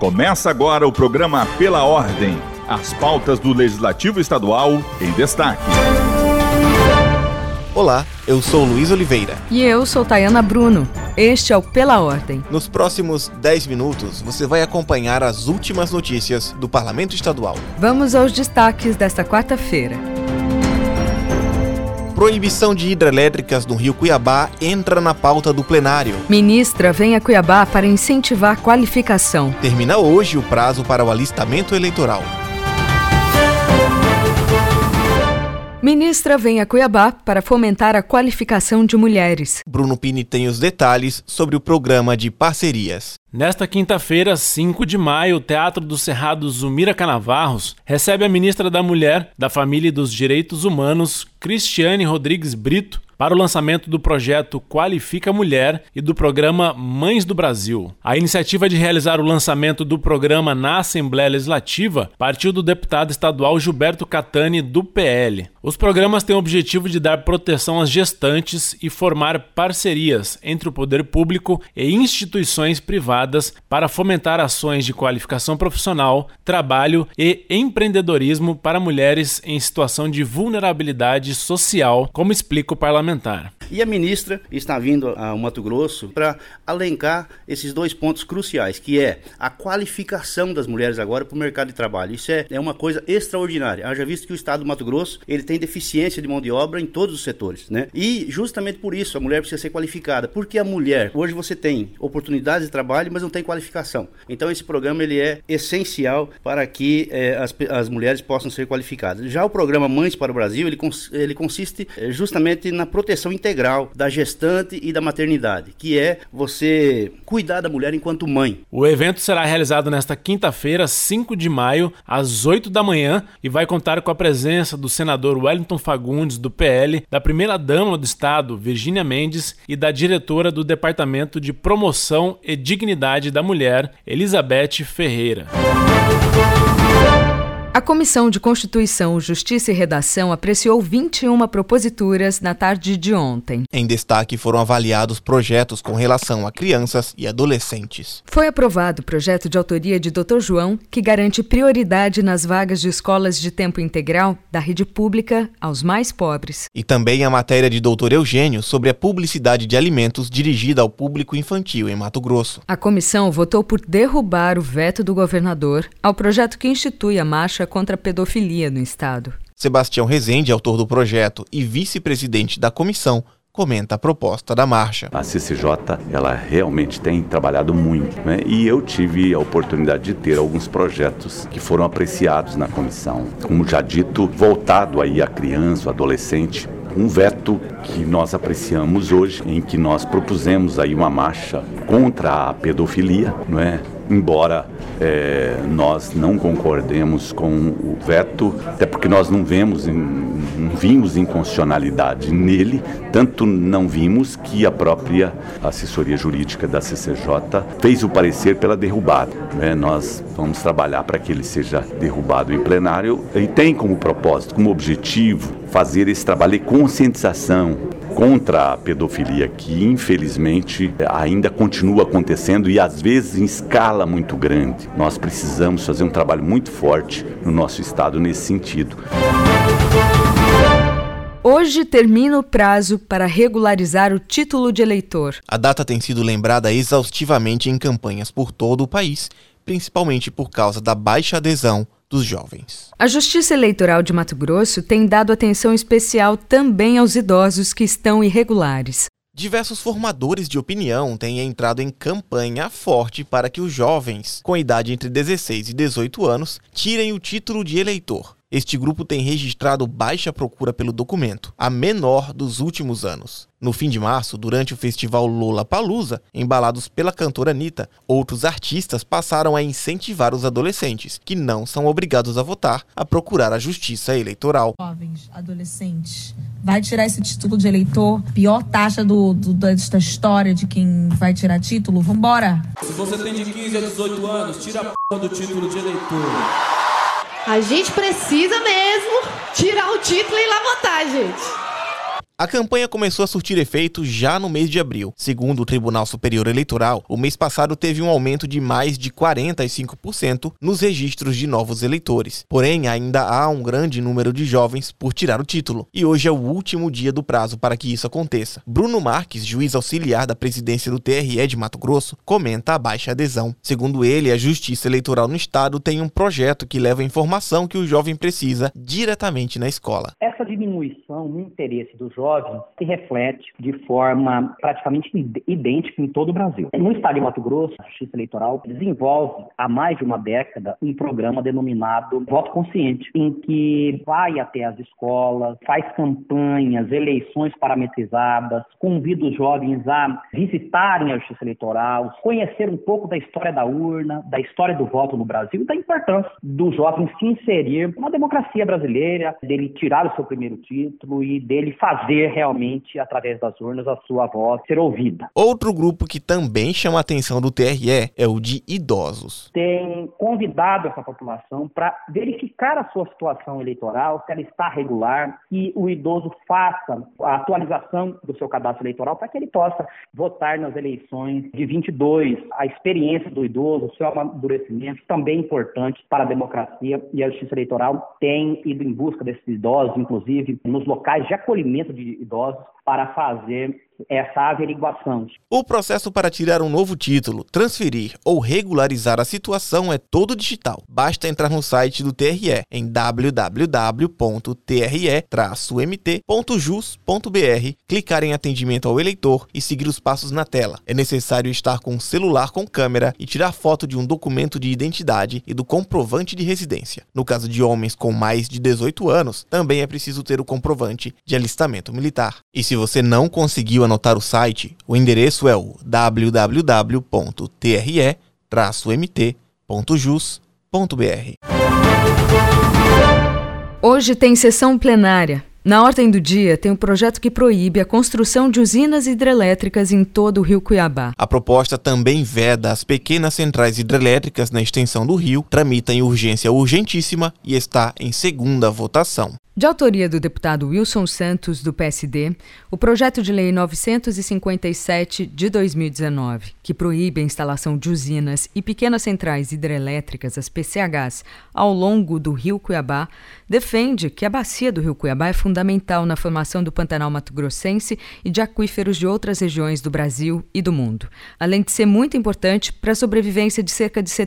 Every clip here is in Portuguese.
Começa agora o programa Pela Ordem. As pautas do Legislativo Estadual em destaque. Olá, eu sou Luiz Oliveira. E eu sou Tayana Bruno. Este é o Pela Ordem. Nos próximos 10 minutos, você vai acompanhar as últimas notícias do Parlamento Estadual. Vamos aos destaques desta quarta-feira. Proibição de hidrelétricas no Rio Cuiabá entra na pauta do plenário. Ministra vem a Cuiabá para incentivar a qualificação. Termina hoje o prazo para o alistamento eleitoral. Ministra vem a Cuiabá para fomentar a qualificação de mulheres. Bruno Pini tem os detalhes sobre o programa de parcerias. Nesta quinta-feira, 5 de maio, o Teatro do Cerrado Zumira Canavarros recebe a ministra da Mulher, da Família e dos Direitos Humanos, Cristiane Rodrigues Brito, para o lançamento do projeto Qualifica Mulher e do programa Mães do Brasil. A iniciativa de realizar o lançamento do programa na Assembleia Legislativa partiu do deputado estadual Gilberto Catani, do PL. Os programas têm o objetivo de dar proteção às gestantes e formar parcerias entre o poder público e instituições privadas para fomentar ações de qualificação profissional, trabalho e empreendedorismo para mulheres em situação de vulnerabilidade social, como explica o parlamentar. E a ministra está vindo ao Mato Grosso para alencar esses dois pontos cruciais, que é a qualificação das mulheres agora para o mercado de trabalho. Isso é uma coisa extraordinária. Haja visto que o estado do Mato Grosso ele tem deficiência de mão de obra em todos os setores, né? E justamente por isso a mulher precisa ser qualificada. Porque a mulher, hoje você tem oportunidades de trabalho, mas não tem qualificação. Então esse programa ele é essencial para que as mulheres possam ser qualificadas. Já o programa Mães para o Brasil, ele consiste justamente na proteção integral da gestante e da maternidade, que é você cuidar da mulher enquanto mãe. O evento será realizado nesta quinta-feira, 5 de maio, às 8 da manhã e vai contar com a presença do senador Wellington Fagundes, do PL, da primeira-dama do Estado, Virgínia Mendes, e da diretora do Departamento de Promoção e Dignidade da Mulher, Elizabeth Ferreira. A Comissão de Constituição, Justiça e Redação apreciou 21 proposituras na tarde de ontem. Em destaque foram avaliados projetos com relação a crianças e adolescentes. Foi aprovado o projeto de autoria de Dr. João, que garante prioridade nas vagas de escolas de tempo integral da rede pública aos mais pobres. E também a matéria de Dr. Eugênio sobre a publicidade de alimentos dirigida ao público infantil em Mato Grosso. A comissão votou por derrubar o veto do governador ao projeto que institui a marcha contra a pedofilia no estado. Sebastião Rezende, autor do projeto e vice-presidente da comissão, comenta a proposta da marcha. A CCJ, ela realmente tem trabalhado muito, né? E eu tive a oportunidade de ter alguns projetos que foram apreciados na comissão. Como já dito, voltado aí à criança, ao adolescente. Um veto que nós apreciamos hoje, em que nós propusemos aí uma marcha contra a pedofilia, não é? Embora nós não concordemos com o veto, até porque nós não vimos inconstitucionalidade nele, tanto não vimos que a própria assessoria jurídica da CCJ fez o parecer pela derrubada, né? Nós vamos trabalhar para que ele seja derrubado em plenário e tem como propósito, como objetivo, fazer esse trabalho de conscientização contra a pedofilia, que infelizmente ainda continua acontecendo e às vezes em escala muito grande. Nós precisamos fazer um trabalho muito forte no nosso estado nesse sentido. Hoje termina o prazo para regularizar o título de eleitor. A data tem sido lembrada exaustivamente em campanhas por todo o país, principalmente por causa da baixa adesão dos jovens. A Justiça Eleitoral de Mato Grosso tem dado atenção especial também aos idosos que estão irregulares. Diversos formadores de opinião têm entrado em campanha forte para que os jovens, com idade entre 16 e 18 anos, tirem o título de eleitor. Este grupo tem registrado baixa procura pelo documento, a menor dos últimos anos. No fim de março, durante o festival Lollapalooza, embalados pela cantora Anitta, outros artistas passaram a incentivar os adolescentes, que não são obrigados a votar, a procurar a justiça eleitoral. Jovens, adolescentes, vai tirar esse título de eleitor, pior taxa desta história de quem vai tirar título, vambora! Se você tem de 15 a 18 anos, tira a porra do título de eleitor. A gente precisa mesmo tirar o título e ir lá votar, gente. A campanha começou a surtir efeito já no mês de abril. Segundo o Tribunal Superior Eleitoral, o mês passado teve um aumento de mais de 45% nos registros de novos eleitores. Porém, ainda há um grande número de jovens por tirar o título, e hoje é o último dia do prazo para que isso aconteça. Bruno Marques, juiz auxiliar da presidência do TRE de Mato Grosso, comenta a baixa adesão. Segundo ele, a Justiça Eleitoral no estado tem um projeto que leva a informação que o jovem precisa diretamente na escola. Essa diminuição no interesse dos jovens se reflete de forma praticamente idêntica em todo o Brasil. No estado de Mato Grosso, a Justiça Eleitoral desenvolve há mais de uma década um programa denominado Voto Consciente, em que vai até as escolas, faz campanhas, eleições parametrizadas, convida os jovens a visitarem a Justiça Eleitoral, conhecer um pouco da história da urna, da história do voto no Brasil e da importância do jovem se inserir na democracia brasileira, dele tirar o seu primeiro título e dele fazer realmente, através das urnas, a sua voz ser ouvida. Outro grupo que também chama a atenção do TRE é o de idosos. Tem convidado essa população para verificar a sua situação eleitoral, se ela está regular, e o idoso faça a atualização do seu cadastro eleitoral para que ele possa votar nas eleições de 22. A experiência do idoso, o seu amadurecimento, também é importante para a democracia, e a Justiça Eleitoral tem ido em busca desses idosos, inclusive nos locais de acolhimento de idosos, para fazer essa averiguação. O processo para tirar um novo título, transferir ou regularizar a situação é todo digital. Basta entrar no site do TRE em www.tre-mt.jus.br, clicar em atendimento ao eleitor e seguir os passos na tela. É necessário estar com um celular com câmera e tirar foto de um documento de identidade e do comprovante de residência. No caso de homens com mais de 18 anos, também é preciso ter o comprovante de alistamento militar. E se você não conseguiu anotar o site, o endereço é o www.tre-mt.jus.br. Hoje tem sessão plenária. Na ordem do dia, tem um projeto que proíbe a construção de usinas hidrelétricas em todo o Rio Cuiabá. A proposta também veda as pequenas centrais hidrelétricas na extensão do rio, tramita em urgência urgentíssima e está em segunda votação. De autoria do deputado Wilson Santos, do PSD, o projeto de lei 957 de 2019, que proíbe a instalação de usinas e pequenas centrais hidrelétricas, as PCHs, ao longo do Rio Cuiabá, defende que a bacia do Rio Cuiabá é fundamental na formação do Pantanal mato-grossense e de aquíferos de outras regiões do Brasil e do mundo, além de ser muito importante para a sobrevivência de cerca de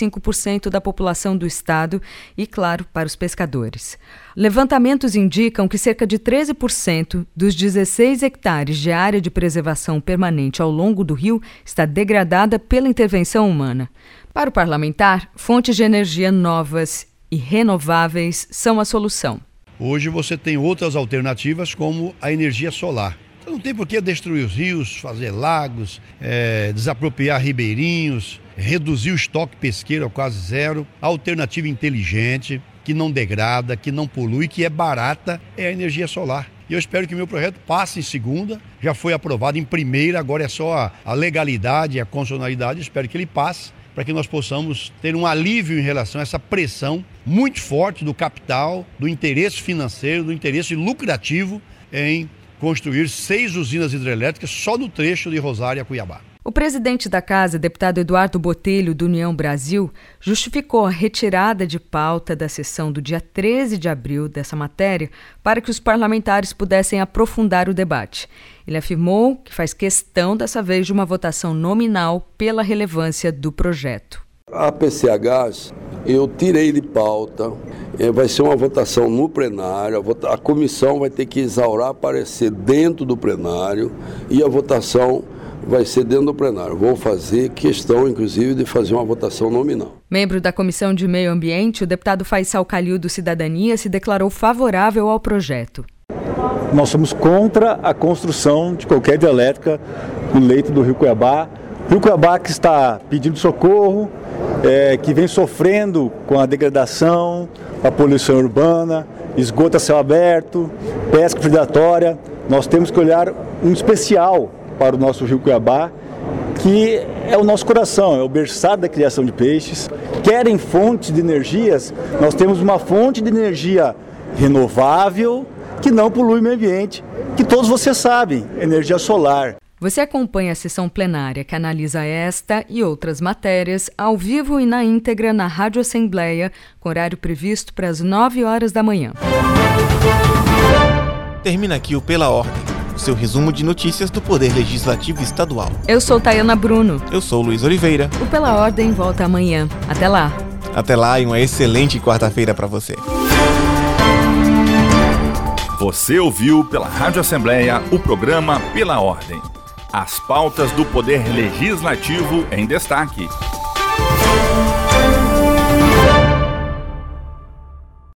75% da população do estado e, claro, para os pescadores. Levantamentos indicam que cerca de 13% dos 16 hectares de área de preservação permanente ao longo do rio está degradada pela intervenção humana. Para o parlamentar, fontes de energia novas e renováveis são a solução. Hoje você tem outras alternativas como a energia solar. Então não tem por que destruir os rios, fazer lagos, desapropriar ribeirinhos, reduzir o estoque pesqueiro a quase zero. A alternativa inteligente, que não degrada, que não polui, que é barata, é a energia solar. E eu espero que o meu projeto passe em segunda, já foi aprovado em primeira, agora é só a legalidade e a constitucionalidade, espero que ele passe, para que nós possamos ter um alívio em relação a essa pressão muito forte do capital, do interesse financeiro, do interesse lucrativo em construir 6 usinas hidrelétricas só no trecho de Rosário a Cuiabá. O presidente da Casa, deputado Eduardo Botelho, do União Brasil, justificou a retirada de pauta da sessão do dia 13 de abril dessa matéria para que os parlamentares pudessem aprofundar o debate. Ele afirmou que faz questão dessa vez de uma votação nominal pela relevância do projeto. A PCHs eu tirei de pauta, vai ser uma votação no plenário, a comissão vai ter que exaurar parecer dentro do plenário e a votação vai ser dentro do plenário. Vou fazer questão, inclusive, de fazer uma votação nominal. Membro da Comissão de Meio Ambiente, o deputado Faisal Calil, do Cidadania, se declarou favorável ao projeto. Nós somos contra a construção de qualquer hidrelétrica no leito do Rio Cuiabá. Rio Cuiabá que está pedindo socorro, que vem sofrendo com a degradação, a poluição urbana, esgoto a céu aberto, pesca predatória. Nós temos que olhar um especial para o nosso Rio Cuiabá, que é o nosso coração, é o berçário da criação de peixes. Querem fontes de energias, nós temos uma fonte de energia renovável, que não polui o meio ambiente, que todos vocês sabem, energia solar. Você acompanha a sessão plenária que analisa esta e outras matérias ao vivo e na íntegra na Rádio Assembleia, com horário previsto para as 9 horas da manhã. Termina aqui o Pela Ordem, o seu resumo de notícias do Poder Legislativo Estadual. Eu sou Tayana Bruno. Eu sou Luiz Oliveira. O Pela Ordem volta amanhã. Até lá. Até lá e uma excelente quarta-feira para você. Você ouviu pela Rádio Assembleia o programa Pela Ordem. As pautas do Poder Legislativo em destaque.